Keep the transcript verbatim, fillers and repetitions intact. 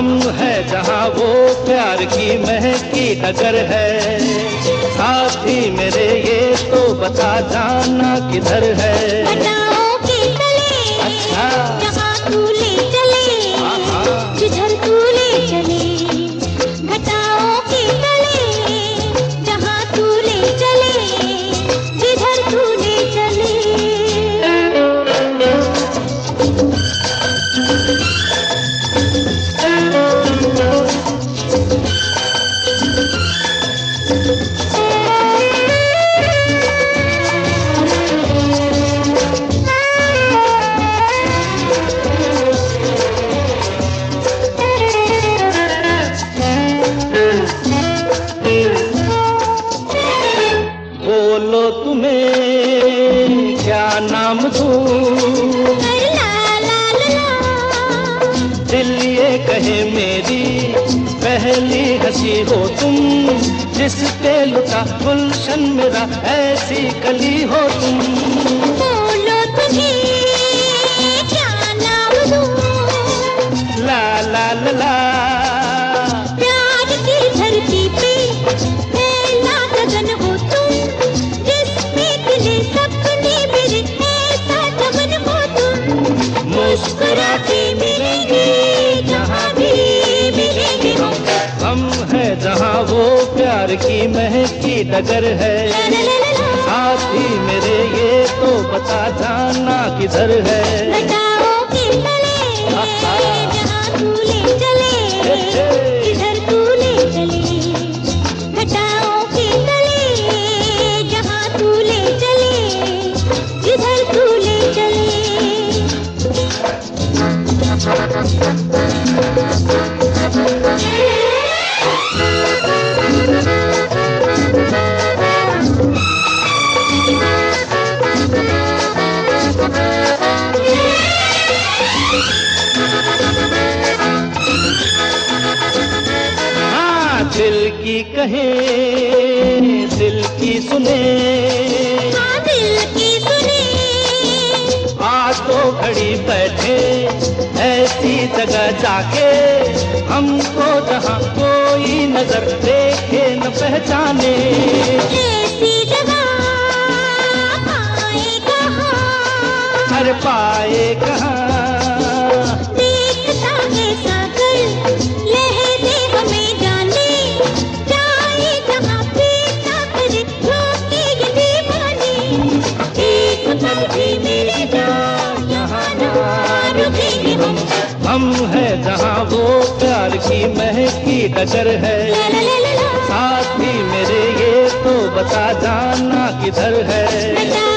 हम है जहाँ वो प्यार की महकी डगर है। साथी मेरे ये तो बता जाना किधर है। घटाओं के तले अच्छा जहाँ तू ले चले, जिधर तू ले चले। घटाओं के तले जहाँ तू ले चले, जिधर तू ले चले। बोलो तुम्हें क्या नाम दूं, दिल ये कहे मेरी पहली हंसी हो तुम। जिस पे लुटा गुलशन मेरा ऐसी कली हो तुम। बोलो तुम्हें क्या नाम दूं, ला ला ला ला प्यार की धरती पे फैला गगन हो तुम। जिसमें खिले सपने मेरे ऐसा गगन हो तुम। मुस्कुराते मिलेंगे जहाँ भी मिलेंगे हम। हम है जहाँ वो प्यार की महकी डगर है। साथी मेरे ये तो बता जाना किधर है। घटाओं के तले जहाँ तू ले चले, जिधर तू ले चले। घटाओं के तले जहाँ तू ले चले, जिधर तू ले चले। हाँ दिल की कहे दिल की सुने, हाँ दिल की सुने। आ तो घड़ी बैठे ऐसी जगह जाके, हमको जहाँ कोई नजर देखे न पहचाने। ऐसी जगह पाए कहाँ, हर पाए कहाँ देखता है सागर लहरे हमें जाने। जाए जहाँ पीता करे रोके ये दीवाने। एक पल भी मेरी जान यहाँ ना रुकेंगे हम। हम है जहाँ वो प्यार की महकी डगर है। ला ला ला ला ला। साथी मेरे ये तो बता जाना किधर है। घटाओं